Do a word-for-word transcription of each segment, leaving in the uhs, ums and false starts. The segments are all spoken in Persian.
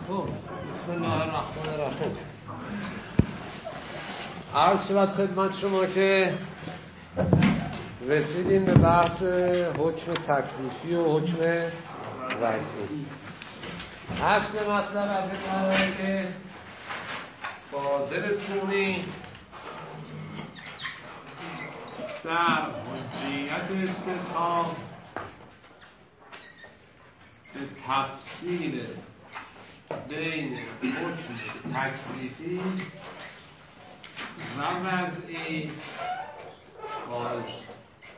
بسم الله الرحمن الرحیم. عرض شود خدمت شما که رسیدیم به بحث حکم تکلیفی و حکم وضعی. اصل مطلب از این قراره که فاضل تونی در حجیت استصحاب به تفصیل بین حکم تکلیفی و وضعی قائل شد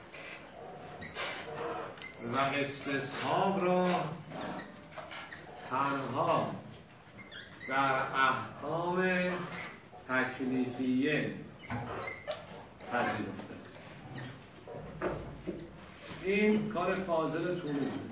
و استصحاب را تنها در احکام تکلیفیه پذیرفته است. این کار فاضل تونی بود.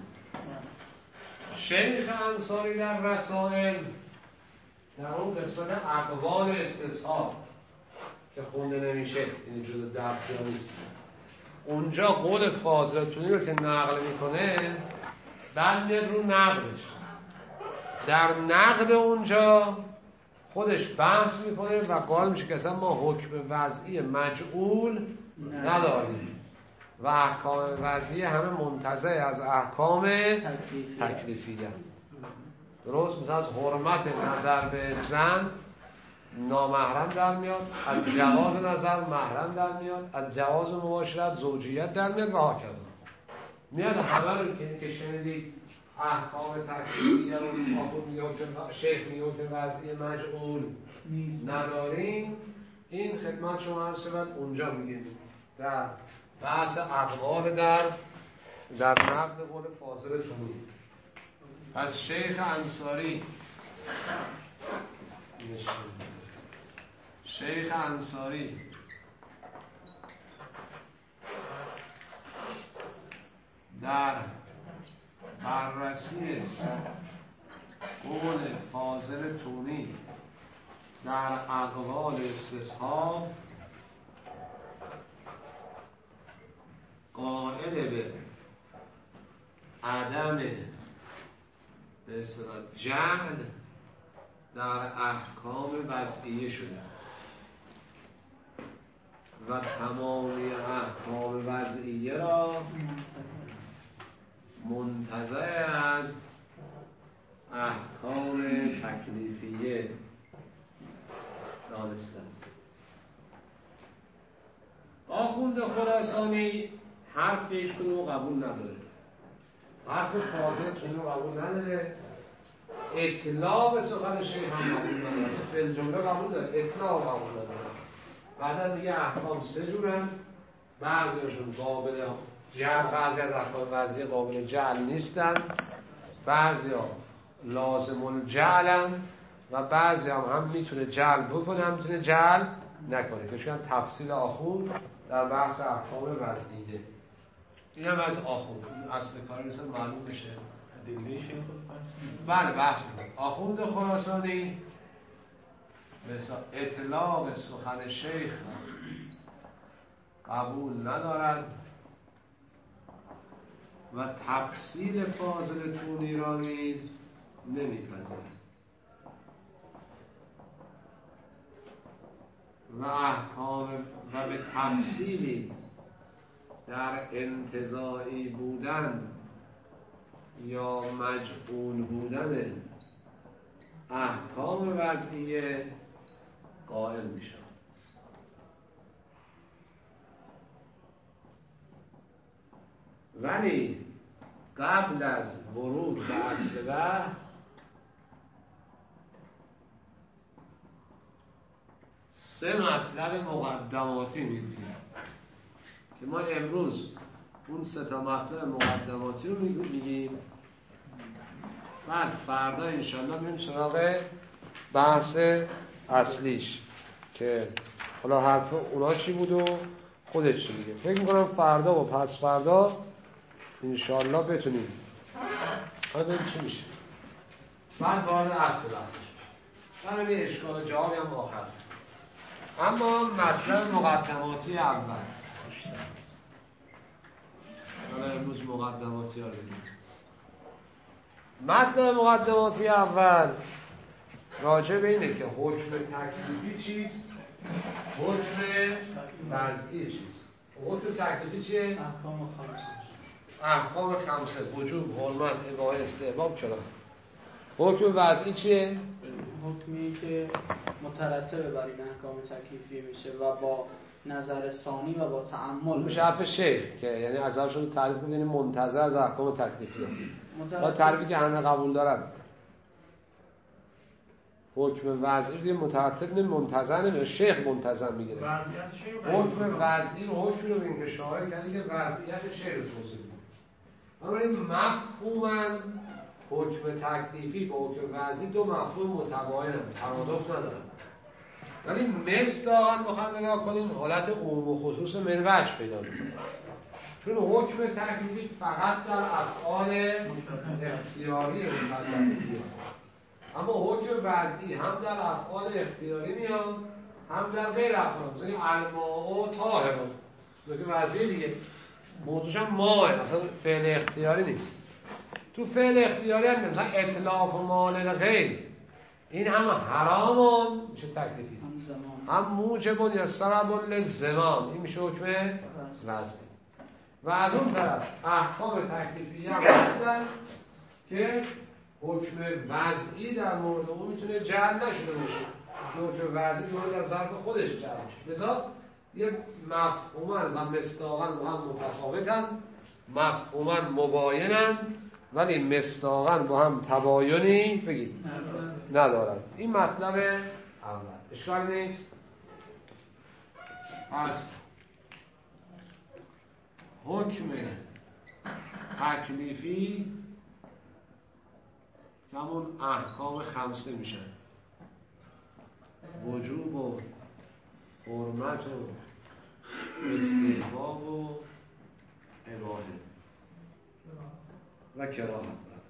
شیخ انصاری در رسائل در اون قسمت اقوال استصحاب که خونده نمیشه، این جزء درسی ها نیست، اونجا قول فاضل تونی رو که نقل میکنه بند رو نقلش، در نقد اونجا خودش بحث میکنه و قائل میشه که اصلا ما حکم وضعی مجعول نداریم و احکام وضعی همه منتزع از احکام تکلیفی هستند. درست مثلا از حرمت نظر به زن نامحرم در میاد، از جواز نظر محرم در میاد، از جواز مباشرت زوجیت در میاد و هاکذا میاد. همه رو که شنیدید احکام تکلیفی رو آخون میگه شیخ میگه که وضعی مجعول نداریم. این خدمت شما عرض شود اونجا میگیم در بحث اقوال در در نقد قول فاضل تونی. پس شیخ انصاری شیخ انصاری در بررسی قول فاضل تونی در اقوال استصحاب قائل به عدم به اصطلاح جعل در احکام وضعیه شده و تمامی احکام وضعیه را منتزع از احکام تکلیفیه دانسته است. آخوند خراسانی حرف هیچ کدوم قبول نداره، حرف فاضل تونی رو قبول نداره، اطلاع به سخن شیخ هم قبول نداره، فی جمله قبول داره، اطلاع قبول نداره. بعدا میگه احکام سه جورن، بعضیشون قابل جعل، بعضی از احکام وضعی قابل جعل نیستن، بعضی ها لازم الجعلن و بعضی هم هم میتونه جعل بکنه هم میتونه جعل نکنه که شاید تفصیل آخوند در بحث احکام وضعیه. این هم از آخوند اصل کاری مثلا معلوم بشه ادله شیخ الفصل. بله بحث میکنه. آخوند خراسانی مثلا اطلاق سخن شیخ قبول ندارد و تفصیل فاضل تونی را نیز نمیپذیرد و احکام و به تفصیلی در انتزاعی بودن یا مجعول بودن احکام وضعیه قائل میشن. ولی قبل از ورود به اصل بحث سه مطلب مقدماتی میگیم که ما امروز اون سه تا مطلب مقدماتی رو میگیم، بعد فردا انشالله میریم سراغ بحث اصلیش که حالا حرف اونا چی بود و خودش چی میگه. فکر میکنم فردا و پس فردا انشالله بتونیم حالا ببین چی میشه، بعد وارد اصل بحثش بعد به اشکال جوابی هم آخر. اما مطلب مقدماتی اول حالا امروز مقدماتی ها رو بگیم. مطلب مقدماتی اول راجع به اینه که حکم تکلیفی چیست، حکم وضعی چیست. حکم تکلیفی چیه؟ احکام خمسه. احکام خمسه، وجوب، حرمت، اباحه، استحباب، کراهت. حکم وضعی چیه؟ حکمی که مترتب بر این احکام تکلیفی میشه و با نظر ثانی و با تأمل میشه حرف شیخ که یعنی از ازشون تعریف می‌کنه منتظر از احکام تکلیفی است. با تعریفی که همه قبول دارن. حکم وضعی دیگه مترتب نه، منتظر نمیشه، شیخ منتظر میگیره. حکم وضعی حکمی رو این که شاهد کردی که وضعیت شیخ رو توصیف کنه. اما این مفهوماً حکم تکلیفی با حکم وضعی دو مفهوم متباینن، ترادف ندارن. ولی مصداقاً بخوام نگاه کنیم حالت عموم و خصوص منوچ پیدا می‌کنه. چون حکم تکلیفی فقط در افعال اختیاری مکلفیه، اما حکم وضعی هم در افعال اختیاری میاد هم در غیر افعال. مثلا الماء طاهر حکم وضعی دیگه، موضوعش هم ماء، اصلا فعل اختیاری نیست. تو فعل اختیاری هم مثلا اطلاف مال الغیر، این هم حرام میشه تکلیفی، هم موجب یسترب للزمان، این میشه حکم وضعی. و از اون طرف احکام تکلیفی هم هستن که حکم وضعی در مورد اون میتونه جعل نشده باشه، حکم وضعی مورد در ظرف خودش جعل میشه. لذا یه مفهوما و مصداقا با هم متفاوتن، مفهوما مباینن ولی مصداقا با هم تباینی بگید ندارن. این مطلب اول، اشکال نیست. پس حکم تکلیفی همون احکام خمسه میشن، وجوب و حرمت و استحباب و اباحه و کراهت.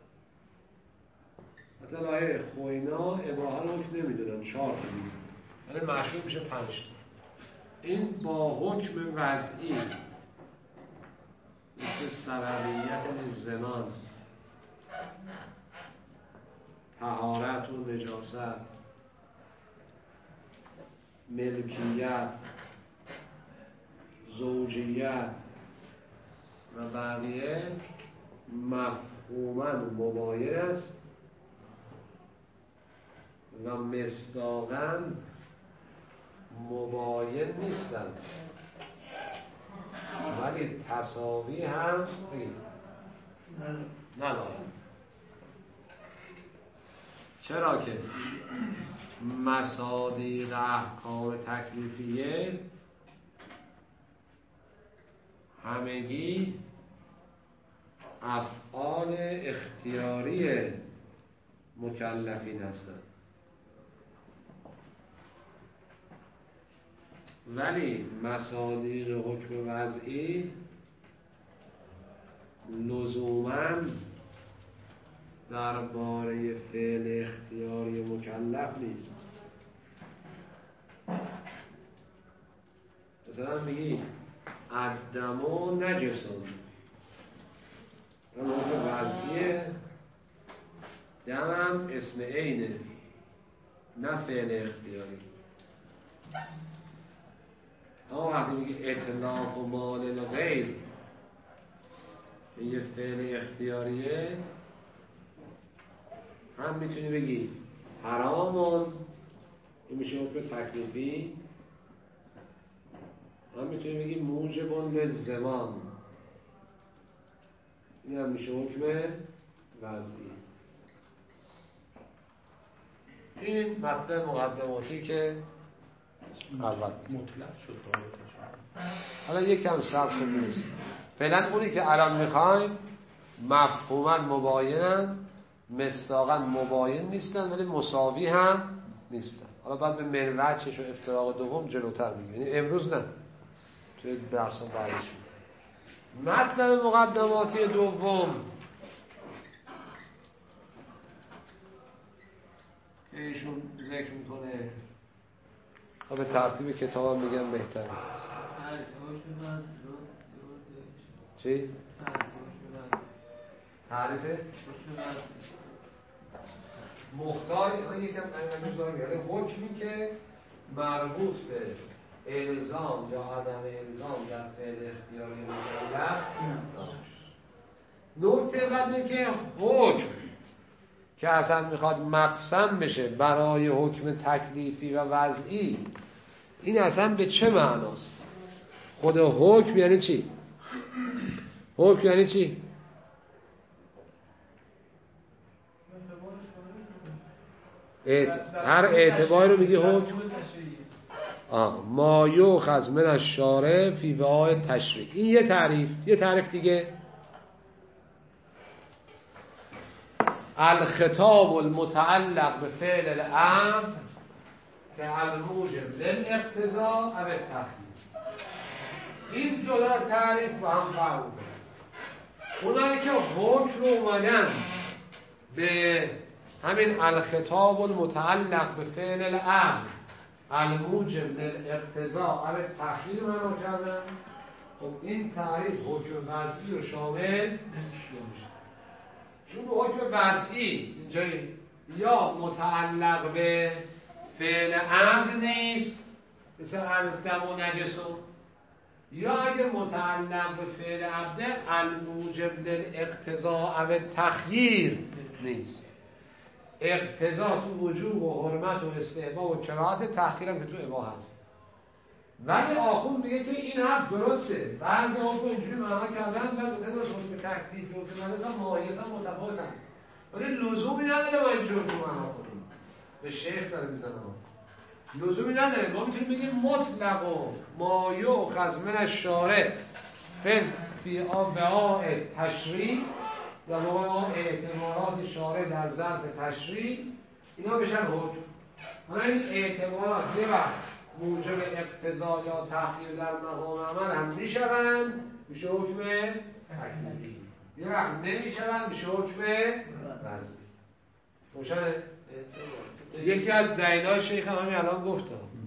مثلا آیه خوینا اباحه رو حکم نمیدونن، چهار تا میدونن ولی مشروع میشه پنج تا. این با حکم وضعی مثل سببیت زمان، طهارت و نجاست، ملکیت، زوجیت و بقیه مفهوماً مباین است و مصداقاً مباین نیستند، ولی تساوی هم ندارند. چرا که مصادیق احکام تکلیفیه همگی افعال اختیاری مکلفین هستند، ولی مصادیق حکم وضعی لزوماً درباره فعل اختیاری مکلف نیست. مثلا میگی الدم و نجسون، اون حکم وضعیه، دمم اسم عینه نه فعل اختیاری. اما وقتی میگی اطلاق و مال الغیر، یه فعل اختیاریه، هم میتونی بگی حرامون، این میشه حکم تکلیفی، هم میتونی بگی موجبون للزمان، این هم میشه حکم وضعی. این مطلب مقدماتی که اول مطلق شد. حالا یک کم صبر کنید. فعلا اونی که الان میخوایم مفهوما مباینن، مصداقا مباین نیستن ولی مساوی هم نیستن. حالا بعد به منوچش و افتراق دوم جلوتر میگیم، یعنی امروز نه، توی درس بعدش میگیم. مطلب مقدماتی دوم که ایشون ذکر میکنه، به ترتیب کتاب میگم بهتره. چی؟ تعریفه؟ مختار این یکم انجام دارم، یعنی حکمی که مربوط به الزام یا عدم الزام در فعل اختیاری مکلف نکته بعد که حکم که اصلا میخواد مقسم بشه برای حکم تکلیفی و وضعی، این اصلا به چه معناست؟ خود حکم یعنی چی؟ حکم یعنی چی؟ اعت... هر اعتباری رو میگی حکم. آه. ما یؤخذ من الشارع فی وعاء تشریع. این یه تعریف. یه تعریف دیگه، الخطاب المتعلق به فعل الامر که الموجب للاقتضاء او التخییر. این دو تا تعریف با هم فرق دارن. اونایی که حکم رو اومدن به همین الخطاب المتعلق به فعل الامر الموجب للاقتضاء او التخییر معنا کردن، خب این تعریف حکم وضعی رو شامل نمیشه. چون حکم وضعی اینجایی یا متعلق به فعل امر نیست مثل الدم و نجسو، یا اگه متعلق به فعل عبده الموجب للاقتضاء او التخییر نیست. اقتضا تو وجوب و حرمت و استحباب و کراهت، تخییر هم که تو اباحه هست. ولی آخوند میگه که این حرف درسته، بعضی حکم اینجوری معنا کردن و گفتن از حکم تکلیفی و که مثلا ماهیتا متفاوتن، ولی لزومی نداره ما اینجوری حکم معنا کنیم. به شیخ داره میزنه ها، لزومی نداره. ما میتونیم بگیم مطلق و ما یؤخذ من الشارع فی وعاء تشریع یا وعاء اعتبارات شارع در ظرف تشریع، اینا بشن حکم. حالا این اعتبارات یه وقت موجب اقتضا یا تخییر در مقام عمل هم میشوند، میشه حکم تکلیفی. یه وقت نمیشوند، میشه حکم وضعی. روشنه؟ یکی از دلایل شیخ هم همین الان گفتم.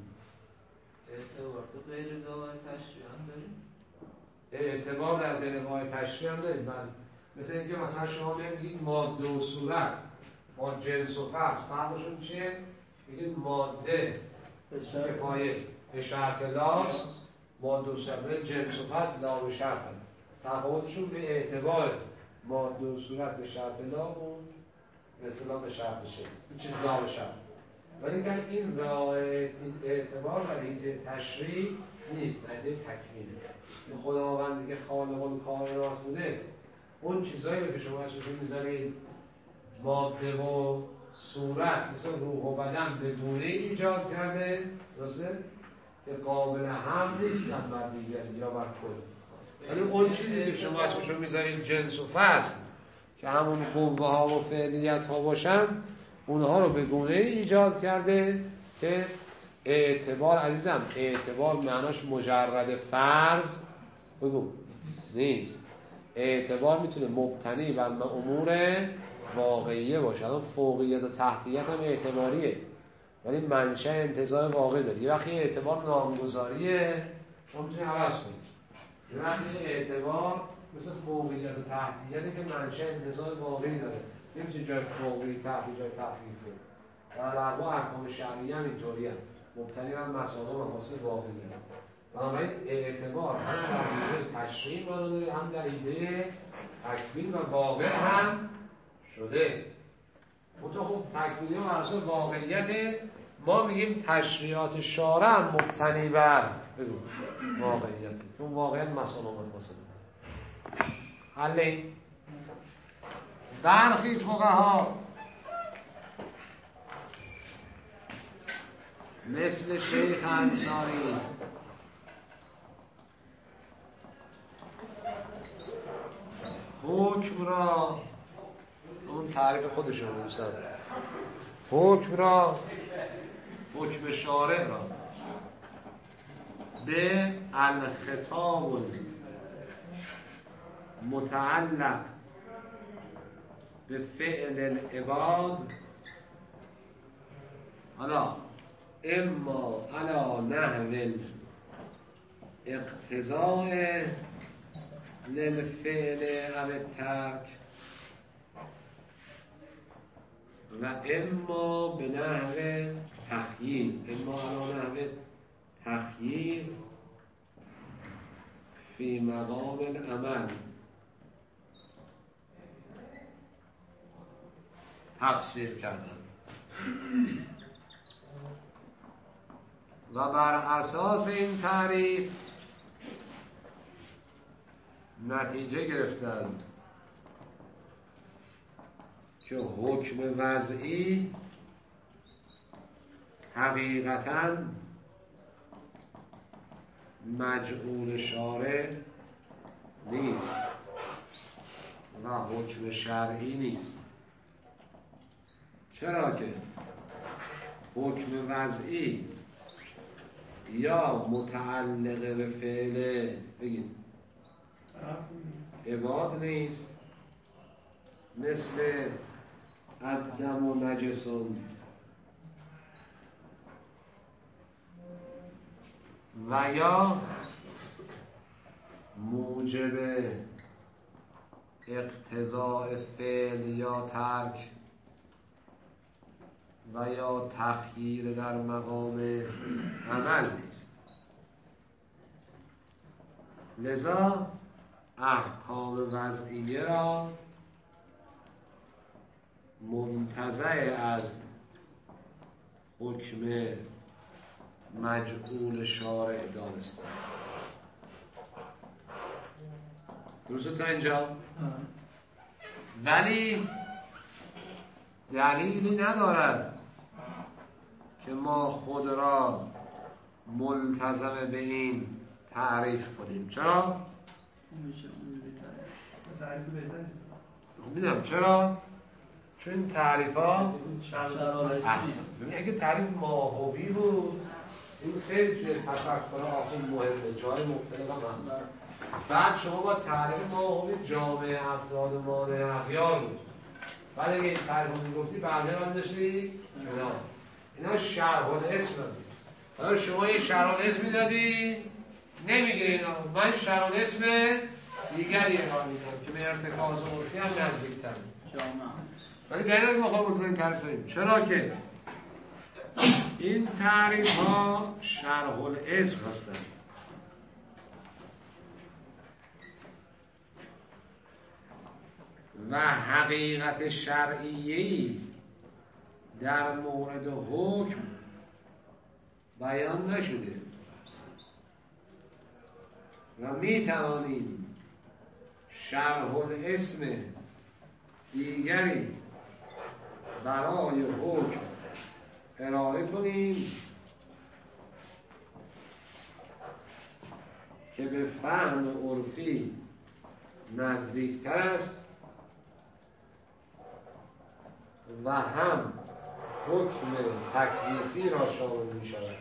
اعتبار تو غیر دعای تشریع هم داریم؟ اعتبار در دلوای تشریع هم داریم. مثل اینکه مثلا شما بگید ماده و صورت با جنس و فصل فرقشون چیه؟ بگید ماده کفایه به شرط لاس، ماده و صورت جنس و فصل لا به شرط. تفاوتشون به اعتبار ماده و صورت به شرط لا و به اصطلاح به شرط شد. این چیز لا به شرط. ولی که این رعایت این اعتبار برای ایده تشریع نیست، ایده تکمیله. این خداوند که خالق الکائنات بوده، اون چیزایی که شما ازشون میذارید ماده و صورت مثل روح و بدن به گونه ایجاد کرده، درسته؟ که قابل هم نیستن بر دیگری یا بر کل. ولی اون چیزی که شما ازشون میذارید جنس و فصل که همون قوه ها و فعلیت ها باشن، اونها رو به گونه ایجاد کرده که اعتبار، عزیزم اعتبار معناش مجرد فرض بگو نیست. اعتبار میتونه مبتنی بر امور واقعیه باشه. الان فوقیت و تحتیت هم اعتباریه، ولی منشأ انتزاع واقعی داره. یه وقتی اعتبار نامگذاریه شما میتونی عوض کنید. یه وقتی اعتبار مثل فوقیت و تحتیته که منشأ انتزاع واقعی داره، نمیشه جای فوقی تحتی جای تحقیق کنید. در واقع احکام شرعی هم اینطوری هم مبتنی بر مصالح و مقاصد واقعی داره. بنابراین اعتبار هم در ایده تشریع مانده، هم در ایده تکوین و واقع هم شده. منطقه خوب تکوینی و مرسول واقعیت، ما میگیم تشریعات شارع هم مبتنی بر بگو واقعیت، چون واقعیت مصالح و مقاصد. حل برخی فقها مثل شیخ انصاری حکم را، اون تعریف خودشون دوستان، حکم را، حکم شارع را به الخطاب متعلق به فعل العباد، حالا اما علی نحو اقتضاء للفعل او الترک، و اما به نحو تخییر، اما علی نحو تخییر فی مقام العمل تفسیر کردن و بر اساس این تعریف نتیجه گرفتند که حکم وضعی حقیقتاً مجعول شارع نیست و حکم شرعی نیست. چرا که حکم وضعی یا متعلق به فعل بگید عباد نیست، مثل الدم و نجسون، و یا موجب اقتضاء فعل یا ترک و یا تخییر در مقام عمل نیست. لذا احکام وضعیه را منتزع از حکم مجعول شارع دانستن. درسته تا اینجا؟ ولی دلیلی ندارد که ما خود را ملتزم به این تعریف کنیم. چرا؟ میدونم چرا؟ چون این تعریف ها اصلا اگه تعریف ماهوی بود این خیلی توی تفکر آخون مهمه، جای مختلف هم هست. بعد شما با تعریف ماهوی جامعه افراد مانع اغیار بود، بعد اگه این تعریف رو میگفتی بعده من داشتی اینا اینا شرح الاسم دادی. حالا شما یه شرح الاسم دادی نمیگه اینا، من شرح الاسم دیگری ارائه میدم که به ارتکاز عرفی هم نزدیک‌تر جامعه، ولی غیر از مخالفت این تعریف داریم. چرا که این تعریف ها شرح الاسم هستند و حقیقت شرعیه‌ای در مورد حکم بیان نشده و می توانیم شرح الاسم دیگری برای حکم ارائه کنیم که به فهم عرفی نزدیکتر است و هم حکم تکلیفی را شامل می شود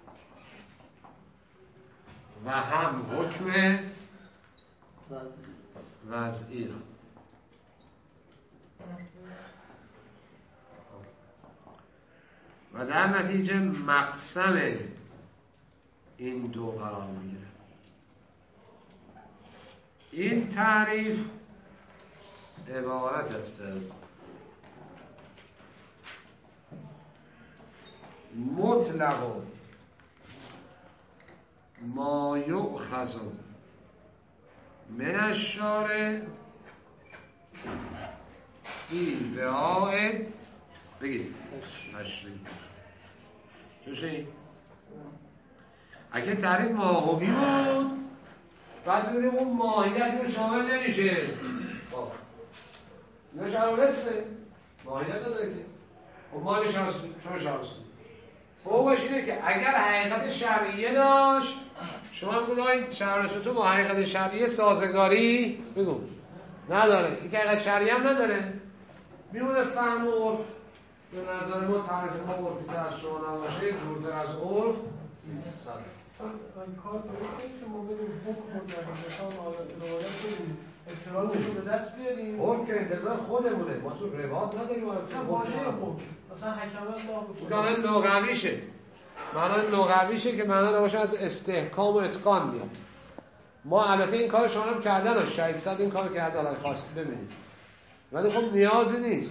و هم حکم وضعی را. و در نتیجه مقسم این دو قرار میگیره. این تعریف عبارت است از مطلق ما یؤخذ من الشارع فی رعاء بگید تشریع. چوشی؟ اگه تعریف ماهوی بود بعد بودیم اون ماهیت رو شامل نمیشه. نه شرح الاسم ماهیت نداره که خب ما نشانستیم شما شانستیم فوقش اینه که اگر حقیقت شرعیه داشت شما بگو این شرح الاسم تو با حقیقت شرعیه سازگاری بگو نداره، این که حقیقت شرعیه هم نداره، میمونه فهم و عرف. به نظر ما تعریف ما عرفی که از شما نباشه دورتر از عرف نیست. این کار درست نیست که ما بریم حکم رو در نظام روایت کنیم احترامش رو به دست بیاریم. حکم که انتظار خودمونه، ما تو روایت نداریم. نه واژه حکم مثلا حکمت لا معنای لغویشه، معنای لغویشه که معنا نباشه از استحکام و اتقان میاد. ما البته این کار شما هم کردن، شاید صد این کار کرده، حالا خواستید ببینید، ولی خب نیازی نیست.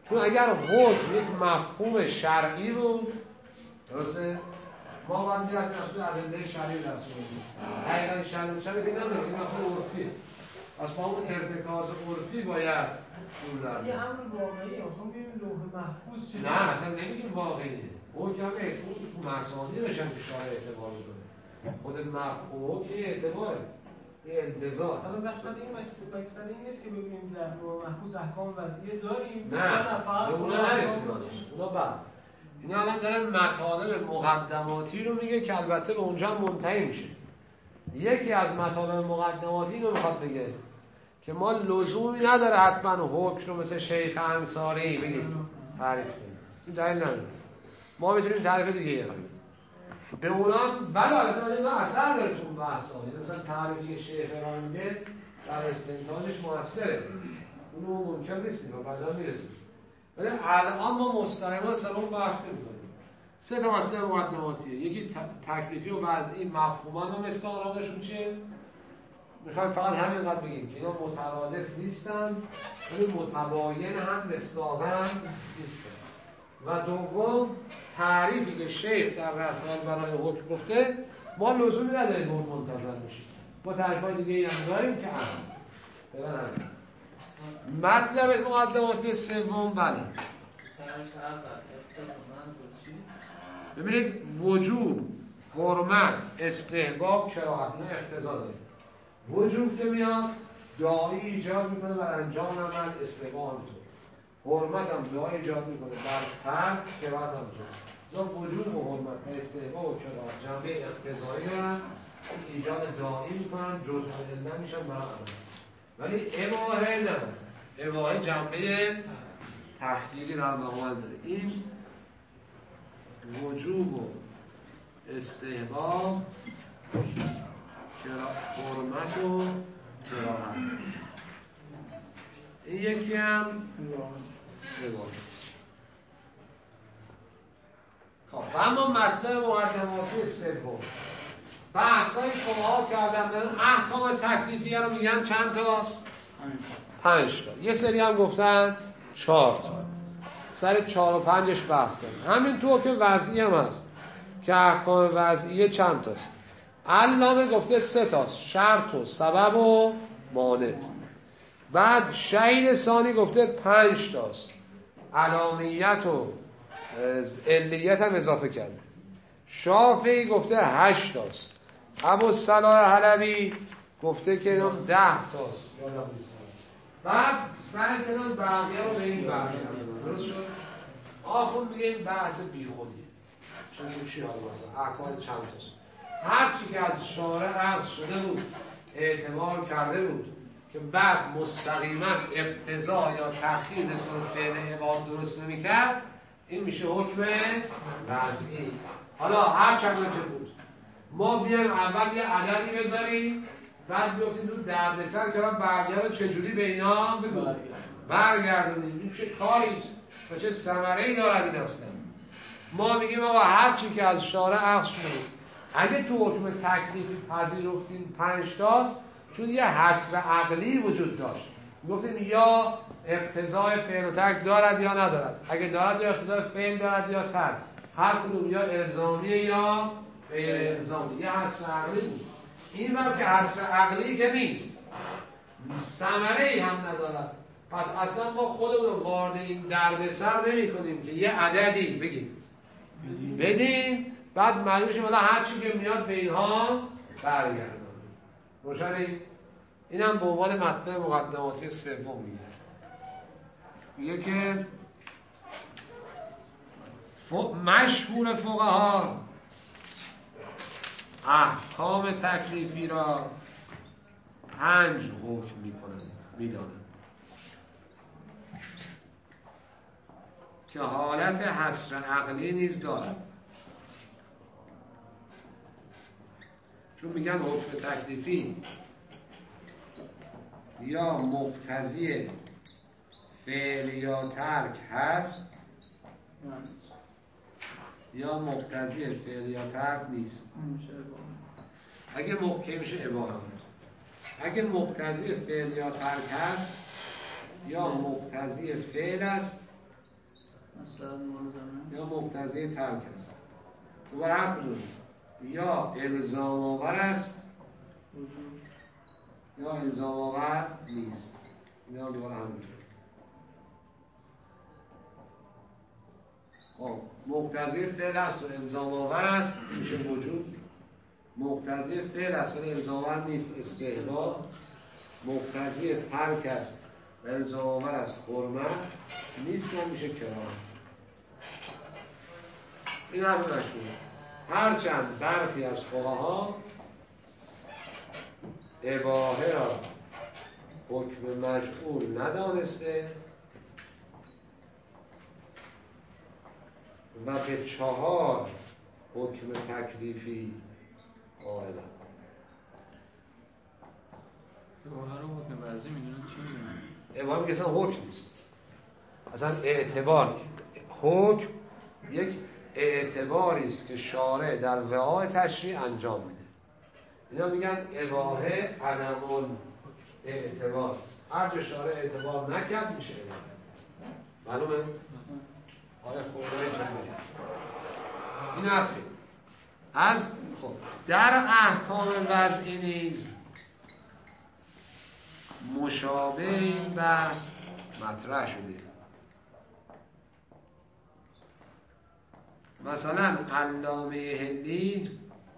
چون اگر حکم یک مفهوم شرعی بود، درسته؟ ما باید میرسیم از تو ادله شرعی دست بگیریم. حقیقت شرعی شرعی که نداره، این مفهوم عرفیه. از با اون ارتکاز عرفی باید جور در یه امر واقعیه، میخوام ببینیم لوح محفوظ چه؟ نه اصلا نمیگیم واقعیه. حکم اعتبار تو مسانی بشن که شارع اعتبار بکنه. خود مفهوم که اعتباره. یه انتظار. حالا مقصد این مقصد این نیست که ببینیم در لوح محفوظ احکام وضعیه داریم. نه. به اونا نرسیم. اونا بعد. اینا الان دارن مطالب مقدماتی رو میگه که البته به اونجا منتهی میشه. یکی از مطالب مقدماتی رو میخواد بگه که ما لزومی نداره حتما حکم رو مثل شیخ انصاری بگیم تعریف کنیم. این دلیل نداره. ما میتونیم تعریف دیگه یه کنیم. به اونا بله البته اینا اثر داره تو اون بحث ها. مثلا تعریفی شیخ ارائه میگه در استنتاجش موثره. اونو ممکن نیستیم و بعدا میرسیم. ولی الان ما مستقیما سر اون بحث نمی‌کنیم. سه تا مطلب مقدماتیه. یکی تکلیفی و وضعی مفهومان و مثل آرامشون چیه؟ میخوایم فقط همینقدر بگیم که اینا مترادف نیستن ولی متباین هم مصداقاً نیستن. و دوم تعریفی که شیخ در رسال برای حکم گفته ما لزومی نداریم اون منتظر بشیم. ما تعریفای دیگه هم داریم که هم ببینم مطلب مقدماتی سوم بله ببینید وجوب، حرمت، استحباب، کراهت اینا اقتضا داره. وجوب که میاد داعی ایجاد میکنه بر انجام عمل استحباب همینطور. حرمت هم داعی ایجاد میکنه بر ترک، کراهت همینطور. مثلا وجوب و حرمت و استحباب و کراهت جنبه اقتضایی دارن ایجاد داعی میکنن جزء علت میشن بر عمل. ولی اباحه نه. اباحه جنبه تخییری در مقابل داره. این وجوب و استحباب حرمت و کراهت این یکی هم اباحه. خب اما مطلب مقدماتی سوم بحثای فقها کردن دارن احکام تکلیفیه رو میگن چند تاست؟ پنج تا. یه سری هم گفتن چهار تا. سر چهار و پنجش بحث کردن. همین تو که وضعی هم هست که احکام وضعیه چند تاست. علامه گفته سه تاست، شرط و سبب و مانع. بعد شهید ثانی گفته پنج تاست، علامیت و علیت هم اضافه کرده. شافعی گفته هشت تاست. ابوالصلاح حلبی گفته که اینم ده تاست. بعد سر کنان بقیه رو به این بقیه درست شد. آخوند میگه این بحث بی خودیه چون که چی حال مثلا احکام چند تاست. هرچی که از شارع عرض شده بود اعتبار کرده بود که بعد مستقیما اقتضا یا تأخیر نسبت فعل عباد درست نمی‌کرد این میشه حکم وضعی. حالا هر چند که بود ما بیایم اول یه عددی بذاریم بعد بیافتیم تو دردسر که بقیه رو چجوری به اینا بگو برگردونیم. این چه کاریست و چه ثمره‌ای دارد این اصلا. ما میگیم آقا هر چی که از شارع اخذ شده اگه تو حکم تکلیفی پذیرفتیم پنج تاست چون یه حصر عقلی وجود داشت گفتیم یا اقتضای فعل و ترک دارد یا ندارد. اگه دارد یا اقتضای فعل دارد یا ترک هر کدوم یا الزامیه یا غیر الزامی. یه حصر عقلی بود. این وقت که حصر عقلی که نیست ثمره‌ای هم ندارد. پس اصلا ما خودمون وارد این دردسر نمی کنیم که یه عددی بگیم بدیم بعد معلوم شه مثلا هر چی که میاد به اینها برگردونیم. روشنه؟ این هم به عنوان مطلب مقدماتی سوم میگه. میگه که مشهور فقها احکام تکلیفی را پنج حکم میکنند میدانند که حالت حصر عقلی نیز دارد. چون میگن حکم تکلیفی یا مقتضی فعل یا ترک هست یا مقتضی فعل یا ترک نیست. اگه مقتضی میشه اباحه. اگه مقتضی فعل یا ترک هست یا مقتضی فعل است یا مقتضی ترک است. دوباره هر کدوم یا الزام آور است یا الزام آور نیست. اینا دوباره همینجور. خب مقتضی فعل است و الزام آور است میشه وجود. مقتضی فعل است ولی الزام آور نیست استحباب. مقتضی ترک است و الزام آور است حرمت نیست و میشه کراهت. این هم مشهور. هرچند برخی از فقها اباحه را حکم مجعول ندانسته و به چهار حکم تکلیفی قائلند. اباحه رو حکم وضعی میدونن چی میدونن؟ اباحه میگه اصلا حکم نیست، اصلا اعتبار. حکم یک اعتباری است که شارع در وعای تشریع انجام میده. اینا میگن اباحه عدم اعتبار است. هر جا شارع اعتبار نکرد میشه اباحه. معلومه؟ آره خورده جمعه این حرفه. از خب در احکام وضعی نیز مشابه این بحث مطرح شده. مثلا علامه هندی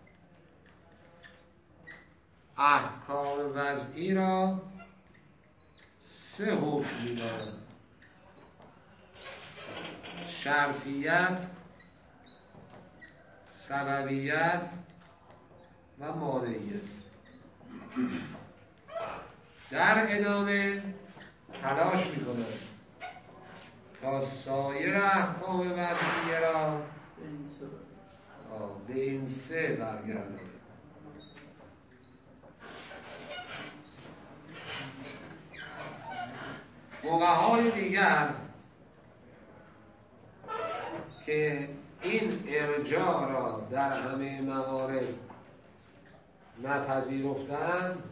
احکام وضعی را سه حکم می‌داند: شرطیت، سببیت و مانعیت. در ادامه تلاش می‌کند تا سایر احکام وضعیه را به این سه برگرداند. فقهای دیگر که این ارجاع را در همه موارد نپذیرفتند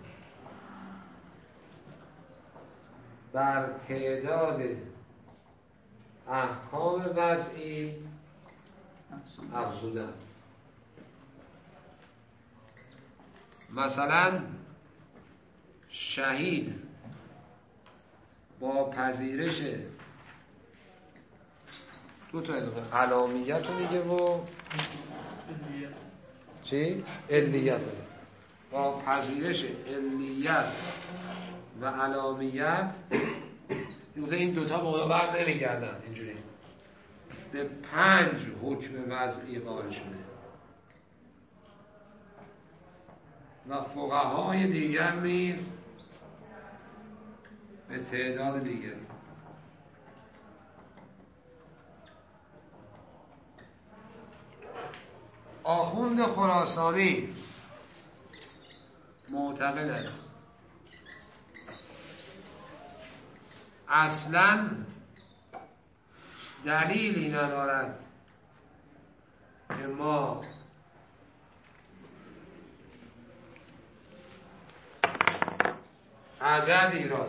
بر تعداد احکام وضعی افزودند. مثلا شهید با پذیرش دو تا اضافه علامیت رو میگه و چی؟ علیت رو با پذیرش علیت و علامیت این دوتا با اونا بر نمیگردن. اینجوری به پنج حکم وضعی قائل شده و فقهای دیگر نیز به تعداد دیگر. آخوند خراسانی معتقد است اصلاً دلیلی ندارد که ما عددی را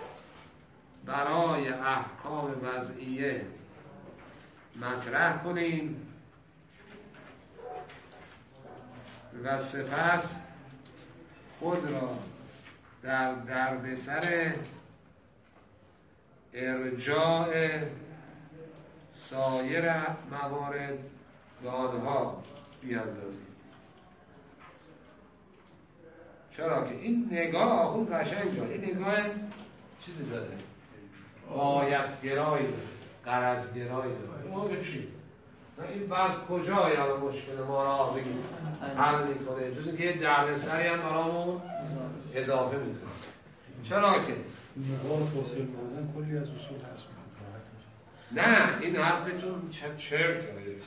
برای احکام وضعیه مطرح کنیم و سپس خود را در دردسر ارجاع سایر موارد به آنها بیاندازیم. چرا که این نگاه اون قشنگ جا این نگاه چیزی داره، غایت گرایی داره، غرض گرایی داره. ما به چی؟ این بحث کجا یا مشکل ما را بگیم حل میکنه جز اینکه یه دردسری هم برامون اضافه میکنه. چرا که نگاه فاصل بازن کلی از اصول هست. نه این حرفتون چرت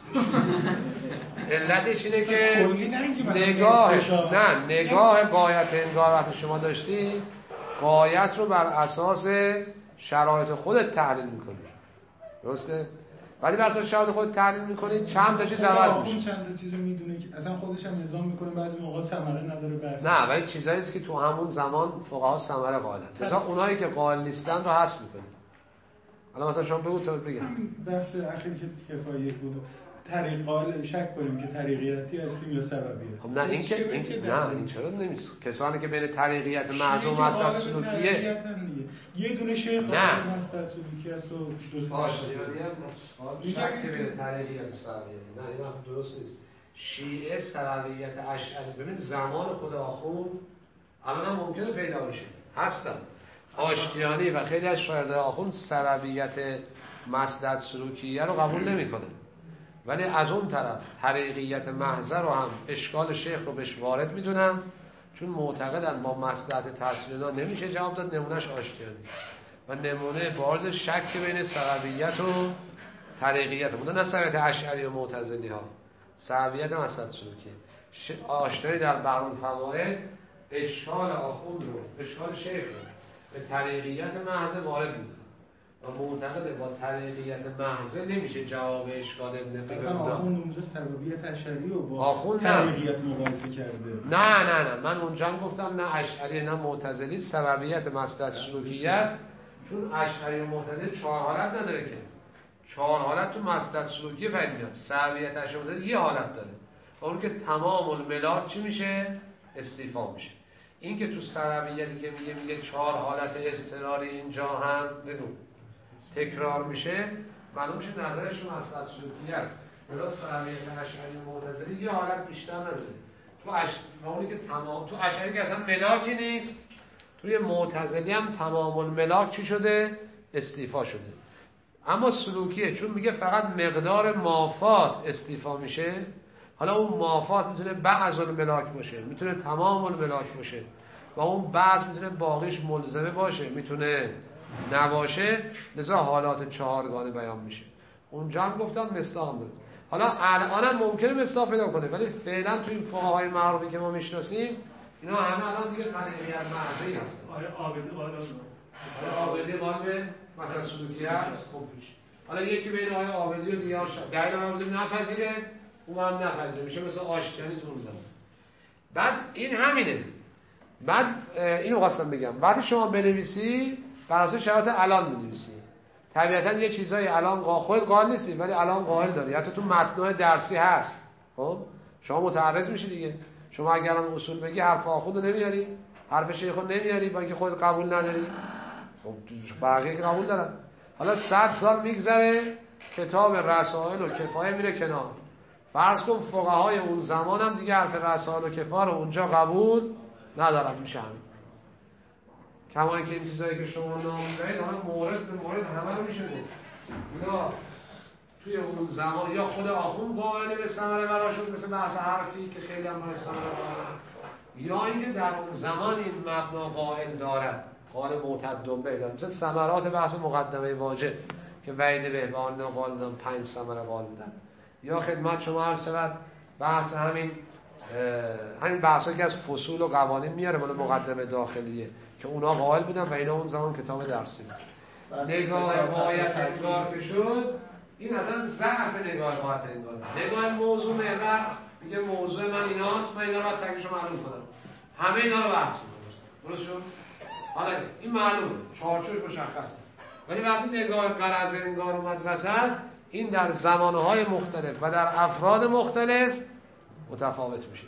علتش اینه که نگاه نه نگاه غایت انگار وقتی شما داشتی غایت رو بر اساس شرایط خودت تحلیل میکنی، درسته؟ ولی بر اساس شرایط خودت تحلیل میکنی چند تا چیز عوض میشه. چند تا چیزو میدونه که اصلا خودش هم نظام میکنه، بعضی موقع ثمره نداره بحث. نه ولی چیزایی است که تو همون زمان فقها ثمره قائلن. مثلا اونایی که قائل نیستن رو حذف میکنی. حالا مثلا شما بگو تا بگم. بحث اخیری که کفایت بود طریقال شک کنیم که طریقیتی هستیم یا سببیه. خب نه این که این نه این چرا نمیست کسانی که بین طریقیت محض و مصلحت سلوکیه یه دونه شیخ نه مصلحت سلوکی است و دو تا باشه شک که بین طریقیت و سببیت نه این هم درست نیست. شیعه سببیت اشعری ببین زمان خود آخوند الان هم ممکنه پیدا بشه هستن آشتیانی و خیلی از شاگردای آخوند سببیت مصلحت سلوکیه رو قبول نمیکنه، ولی از اون طرف طریقیت محض رو هم اشکال شیخ رو بهش وارد میدونن چون معتقدن با مصلحت تحصیلینا نمیشه جواب داد. نمونهش آشتیانی و نمونه بارز شک بین سببیت و طریقیت بوده، نه سببیت اشعری و معتزلی ها، سببیت مصلحت سلوکی. آشتیانی در بحر الفواید اشکال آخوند رو اشکال شیخ رو به طریقیت محض وارد میدونن و معتقده با طریقیت محض نمیشه جواب اشکال ابن قیم مثلا آخوند اونجا سببیت اشعری رو با آخوند طریقیت مقایسه کرده. نه نه نه من اونجا هم گفتم نه اشعری نه معتزلی سببیت مصلحت سلوکیه است چون اشعری و معتزلی چهار حالت نداره که چهار حالت تو مصلحت سلوکیه پیدا میاد. سببیت اشعری یه حالت داره اون که تمام الملاک چی میشه استیفا میشه. این که تو سببیتی که میگه میگه چهار حالت اضطراری اینجا هم بگو تکرار میشه معلوم میشه نظرشون مصلحت سلوکیه است. ولی سببیت اشعری و معتزلی یه حالت بیشتر نداره. تو اش اونی که تمام تو اشعری که اصلا ملاکی نیست، توی معتزلی هم تمام الملاک چی شده؟ استیفا شده. اما سلوکیه چون میگه فقط مقدار مافات استیفا میشه. حالا اون مافات میتونه بعض الملاک باشه، میتونه تمام الملاک باشه و اون بعض میتونه باقیش ملزمه باشه، میتونه نباشه. لذا حالات چهارگانه بیان میشه. اونجا هم گفتم مصداق داره. حالا الان هم ممکنه مصداق پیدا کنه ولی فعلا تو این فقهای معروفی که ما میشناسیم اینا همه الان دیگه طریقیت محضی هستن. آره عابدی قائل آره عابدی قائل به مثلا سلوکی هست. خوب پیش حالا یکی بین آقای عابدی و دیگه دلیل عابدی نپذیره اون هم نپذیره میشه مثل آشتیانی تو اون زمان. بعد این همینه. بعد اینو خواستم بگم بعد شما بنویسی بر اساس شرایط الان می‌نویسی. طبیعتاً یه چیزای الان خود قائل نیستی ولی الان قائل داری، حتی تو متن‌های درسی هست. خب شما متعرض میشی دیگه. شما اگر الان اصول بگی حرف آخوند رو نمیاری، حرف شیخ رو نمیاری با اینکه خود قبول نداری. خب بقیه قبول دارن. حالا صد سال میگذره کتاب رسائل و کفایه میره کنار. فرض کن فقهای اون زمان هم دیگه حرف رسائل و کفایه رو اونجا قبول ندارن. میشه همین. کما اینکه این چیزایی که شما نام میبرید حالا مورد به مورد همه رو میشه گفت. اینا توی اون زمان یا خود آخوند قائل به ثمره براشون مثل بحث حرفی که خیلی هم برای ثمره براشون، یا اینکه در اون زمان این مبنا قائل دارد قائل معتدم به مثل ثمرات بحث مقدمه واجب که وعید بهبانی قائل دادن پنج ثمره قائل بودن. یا خدمت شما عرض شود بحث همین همین بحثایی که از فصول و قوانین میاره بالا مقدمه داخلیه که اونا قائل بودن و اینا اون زمان کتاب درسی بود. نگاه قایت انگار که شد این اصلا ضعف نگاه قایت انگار. نگاه موضوع محور میگه موضوع من ایناست، من اینا رو تکلیفش معلوم کنم، همه اینا رو بحث میکنم. درست شد؟ حالا این معلومه چارچوبش مشخصه. ولی وقتی نگاه غرض انگار اومد وسط این در زمانهای مختلف و در افراد مختلف متفاوت میشه.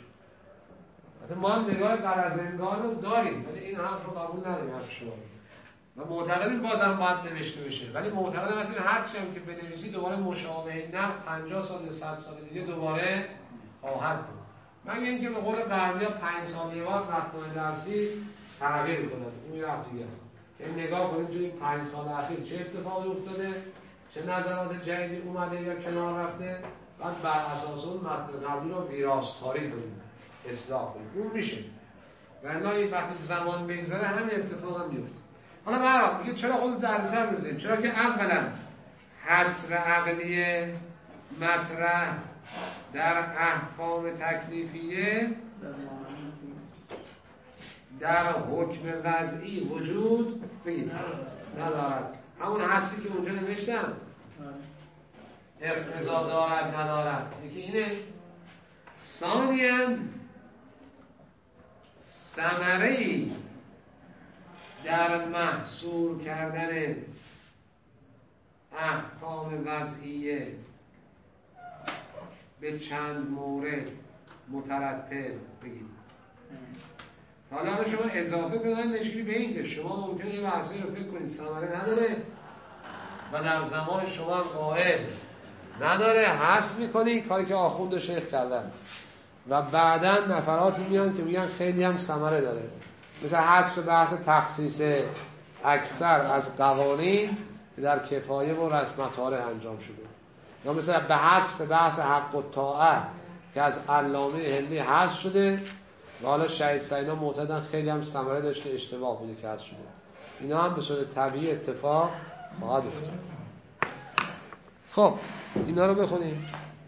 ما هم نگاه غرض انگار رو داریم ولی این حرف رو قبول نداریم حرف شما و معتقدیم بازم باید نوشته بشه. ولی معتقدم مثلا هر چیم که بنویسی دوباره مشابه نه پنجاه سال یا صد سال دیگه دوباره خواهد بود. مگه اینکه به قول غربی‌ها پنج سال یه بار متن درسی تغییر کنه. اون یه حرف دیگه است. این نگاه کنیم تو این پنج سال اخیر چه اتفاقی افتاده، چه نظرات جدیدی اومده یا کنار رفته، بعد بر اساس اون متن قبلی رو ویراستاری کنیم، اصلاح کنیم. اون میشه. ولی این وقتی زمان بگذره همین اتفاق هم میفته. حالا برام میگه چرا خود در سر بزنیم؟ چرا که اولا حصر عقلیه مطرح در احکام تکلیفیه در حکم وضعی وجود بگید ندارد. همون حسی که اونجا نوشتم اقتضا دارد ندارد یکی اینه. ثانیاً ثمره‌ای در محصور کردن احکام وضعیه به چند مورد مترتب بگید. حالا شما اضافه کنید نشونی به این که شما ممکنه یه بحثی رو فکر کنید ثمره نداره و در زمان شما هم قائل نداره، حذف میکنی کاری که آخوند و شیخ کردن و بعدا نفراتی میان که میگن خیلی هم ثمره داره، مثل حذف بحث تخصیص اکثر از قوانین در کفایه و رسم طارح انجام شده، یا مثلا به حذف بحث حق و طاعه که از علامه هندی حذف شده و حالا شهید سینا معتقدن خیلی هم ثمره داشته، اشتباه بوده که حذف شده. اینا هم به صورت طبیعی اتفاق خواهد افتاد. خب اینا رو بخونیم.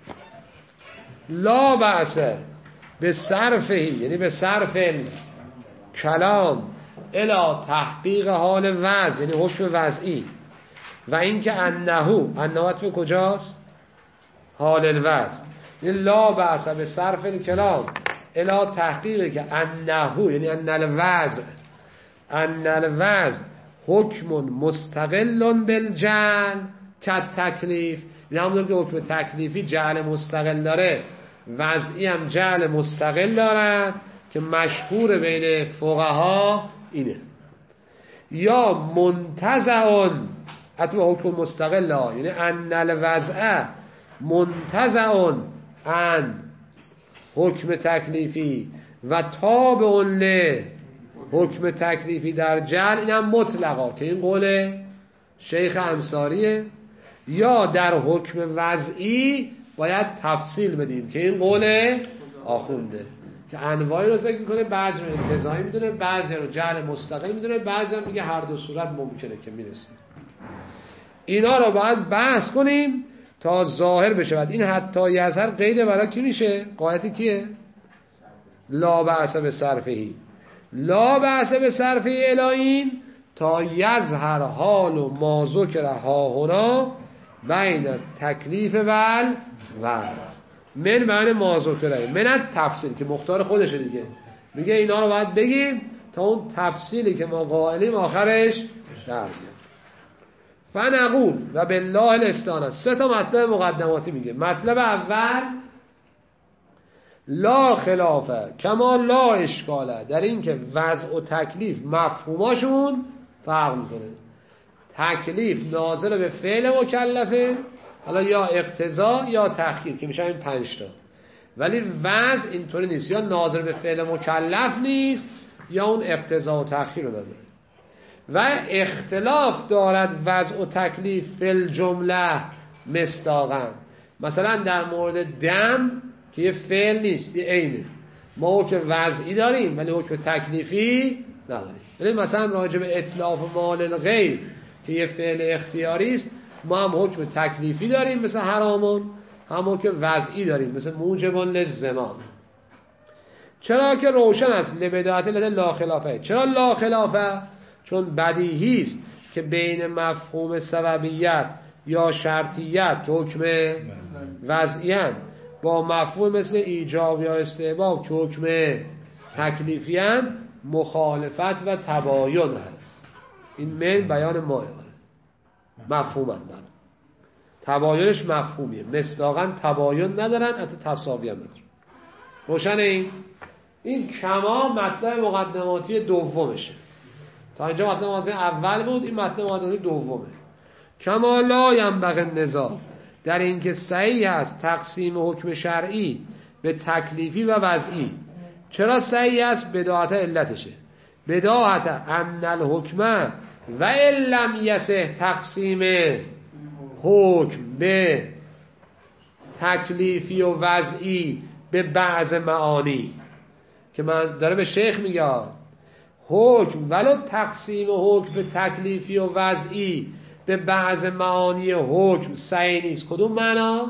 لا بأس به صرفهی، یعنی به صرف کلام الی تحقیق حال وضع، یعنی حکم وضعی، و اینکه انهو انهوت به کجاست؟ حال الوضع. یعنی لا بأس به صرف کلام الی تحقیق که انهو، یعنی ان الوضع ان الوضع حکم مستقل بالجعل که تکلیف، یعنی همونطور که حکم تکلیفی جعل مستقل داره، وضعی هم جعل مستقل دارد که مشهور بین فقها اینه. یا منتزعون حتی حکم مستقل ها، یعنی ان الوضع منتزعون ان حکم تکلیفی و تابع له حکم تکلیفی در جعل، این هم مطلقا که این قول شیخ انصاریه. یا در حکم وضعی باید تفصیل بدیم که این قول آخونده که انواعی رو ذکر میکنه، بعضی رو انتزاعی میدونه، بعضی رو جعل مستقل میدونه، بعضی هم میگه هر دو صورت ممکنه که میرسیم. اینا رو باید بحث کنیم تا ظاهر بشود. این حتی یظهر قید برای کی میشه؟ قاعده کیه؟ لا بأس به صرفهی، لا بأس به صرفهی الی این تا یظهر حال و ما ذکر ها هنا بین تکلیف و وضع من معنی ما ذکره من تفصیل که مختار خودشه دیگه، میگه اینا رو باید بگیم تا اون تفصیلی که ما قائلیم آخرش در بیاد. فنقول و بالله الاستعانه. سه تا مطلب مقدماتی میگه. مطلب اول لا خلافه کما لا اشکاله، در این که وضع و تکلیف مفهوماشون فرق میکنه. تکلیف ناظر به فعل مکلفه، حالا یا اقتضا یا تأخیر که میشه این پنج تا، ولی وضع اینطوری نیست، یا ناظر به فعل مکلف نیست یا اون اقتضا و تأخیر رو داره. و اختلاف دارد وضع و تکلیف فی الجمله مصداقاً. مثلا در مورد دم که یه فعل نیست، یه عینه، ما حکم وضعی داریم ولی حکم تکلیفی نداریم. ولی مثلا راجع به اتلاف مال الغیر که یه فعل اختیاری است، ما هم حکم تکلیفی داریم مثل حرامون، هم حکم وضعی داریم مثل موجبون للزمان. چرا که روشن است لبداعت لده لا خلافه. چرا لا خلافه؟ چون بدیهی است که بین مفهوم سببیت یا شرطیت که حکم وضعی هست با مفهوم مثل ایجاب یا استحباب که حکم تکلیفی هست مخالفت و تباین هست. این من بیان ماه مفهوم هست، تباینش مفهومیه، مصداقاً تباین ندارن، حتی تساوی هم ندارن. روشن این؟ این کما مطلب مقدماتی دومشه. تا اینجا مطلب مقدماتی اول بود، این مطلب مقدماتی دومه. کما لا ینبغی النزاع، در این که صحیح است تقسیم حکم شرعی به تکلیفی و وضعی. چرا صحیح است؟ بداعت علتشه. بداعت ان الحکم و ان لم یصح تقسیم حکم به تکلیفی و وضعی به بعض معانی، که من داره به شیخ میگه حکم ولو تقسیم حکم به تکلیفی و وضعی به بعض معانی حکم صحیح نیست. کدوم معنا؟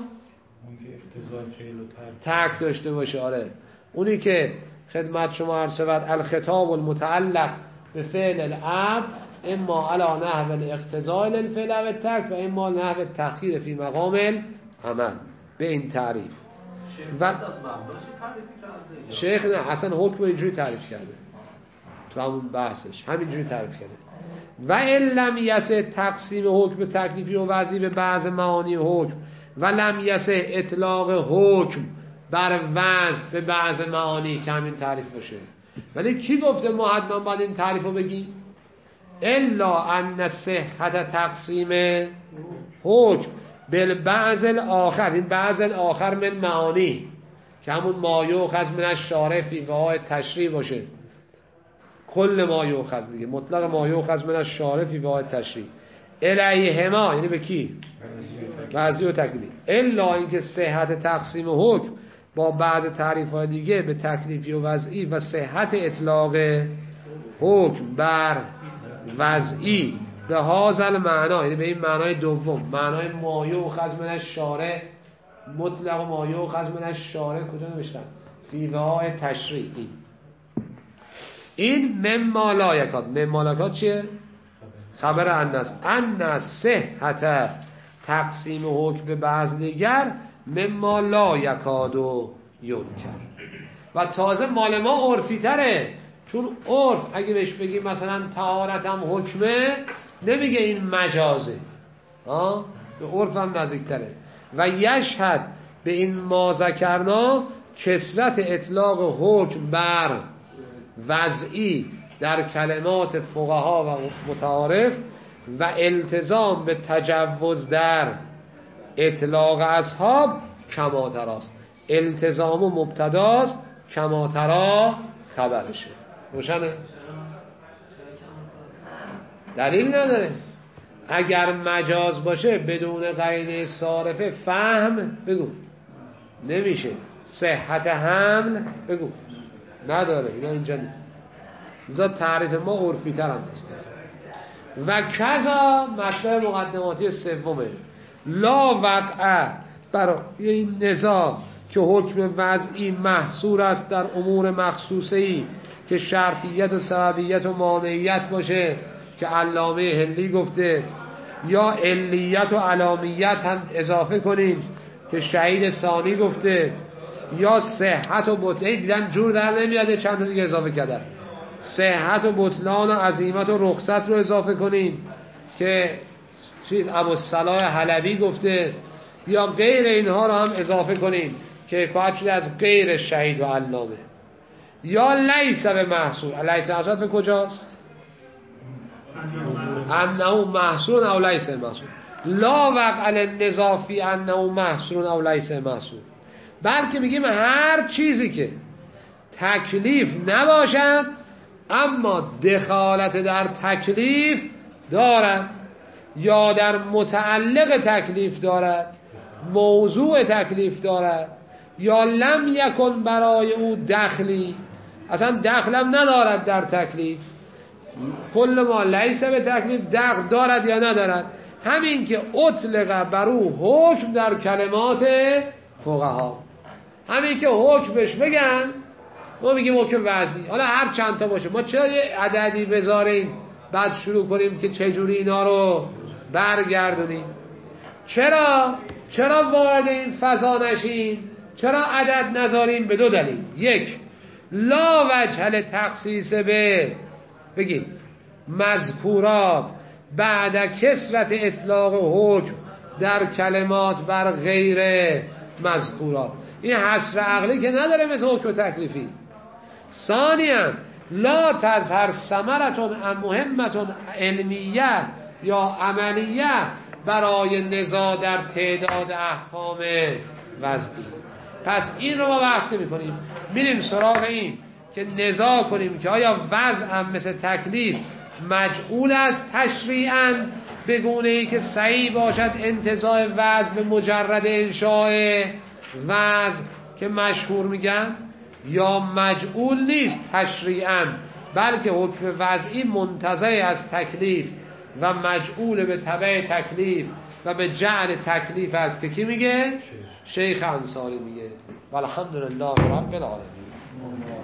ترک داشته باشه. آره اونی که خدمت شما عرض شود الخطاب المتعلق به فعل الامر اما علی نحو الاقتضاء للفعل و الترک و اما نحو التأخیر فی مقام العمل. به این تعریف و شیخ نه حسن حکم اینجوری تعریف کرده. تو همون بحثش همینجوری تعریف کرده. و ان لم یسع تقسیم حکم تکلیفی و وضعی به بعض معانی حکم و لم یسع اطلاق حکم بر وضع به بعض معانی که همین تعریف باشه. ولی کی گفته ما حتما باید این تعریف رو بگیم؟ الا ان صحت تقسیم حکم بالبعض الاخر، این بعض الاخر من معانی که همون ما یؤخذ من الشارع فی وقاع تشریع باشه، کل ما یؤخذ دیگه، مطلق ما یؤخذ من الشارع فی وقاع تشریع الیهما، یعنی به کی؟ وضعی و تکلیفی. الا اینکه صحت تقسیم حکم با بعض تعریف‌های دیگه به تکلیفی و وضعی و صحت اطلاق حکم بر وضعی به هازل معنا، یعنی به این معنای دوم، معنای ما یؤخذ من الشارع، مطلق ما یؤخذ من الشارع کجا نوشتم؟ فی وقاع تشریع. این این مما لا یکاد. مما لا یکاد چیه؟ خبر ان است. ان صحت تقسیم حکم به بعض دیگر مما لا یکاد و ینکر. و تازه مال ما عرفی تره، چون عرف اگه بهش بگیم مثلا طهارت هم حکمه، نمیگه این مجازه، آه؟ به عرف هم نزدیک تره. و یشهد به این ما ذکرنا کثرت اطلاق حکم بر وضعی در کلمات فقها و متعارف و التزام به تجوز در اطلاق اصحاب کما تراست. التزام و مبتداست، کما ترا خبرشه. روشنه؟ دلیل نداره. اگر مجاز باشه بدون قرینه صارفه فهم بگو نمیشه. صحت حمل بگو نداره، اینا اینجا نیست. اینجا تعریف ما عرفی تر هم هست. و کذا مطلب مقدماتی سومه، لا وقع برای این نزاع که حکم وضعی محصور است در امور مخصوصه‌ای که شرطیت و سببیت و مانعیت باشه که علامه هلی گفته، یا علیت و علامیت هم اضافه کنیم که شهید ثانی گفته، یا صحت و بطلان، دیدن جور در نمیاده چند تا دیگه اضافه کردن، صحت و بطلان و عزیمت و رخصت رو اضافه کنیم که چیز ابوالصلاح حلبی گفته، یا غیر اینها رو هم اضافه کنیم که حکایت شده از غیر شهید و علامه. یا لیس به محصول، لیس محصول به کجاست؟ انه محصول او لیس محصول. لا وقع النزاع فی انه محصول او لیس محصول، بلکه میگیم هر چیزی که تکلیف نباشد اما دخالت در تکلیف دارد یا در متعلق تکلیف دارد، موضوع تکلیف دارد، یا لم یکن برای او دخلی، اصلا دخلم ندارد در تکلیف. کل ما لیس به تکلیف دخل دارد یا ندارد، همین که اطلق بر او حکم در کلمات فقها، همین که حکم بهش بگن ما میگیم حکم وضعی، حالا هر چند تا باشه. ما چرا یه عددی بذاریم بعد شروع کنیم که چجوری اینا رو برگردونیم؟ چرا چرا وارد این فضا نشیم؟ چرا عدد نذاریم؟ به دو دلیل. یک، لا وجه تخصیص به بگیم مذکورات بعد کثرت اطلاق حکم در کلمات بر غیر مذکورات، این حصر عقلی که نداره مثل حکم تکلیفی. ثانیاً لا تظهر ثمرتون مهمتون علمیه یا عملیه برای نزاع در تعداد احکام وضعی. پس این رو ما بحث نمی کنیم، میریم سراغ این که نزاع کنیم که آیا وضع هم مثل تکلیف مجعول است تشریعاً به گونه ای که صحیح باشد انتزاع وضع به مجرد انشاء وضع که مشهور میگن، یا مجعول نیست تشریعاً بلکه حکم وضعی منتزع از تکلیف و مجعول به تبع تکلیف و به جعل تکلیف است که کی میگه؟ شیخ انصاری میگه. والحمدلله رب العالمین.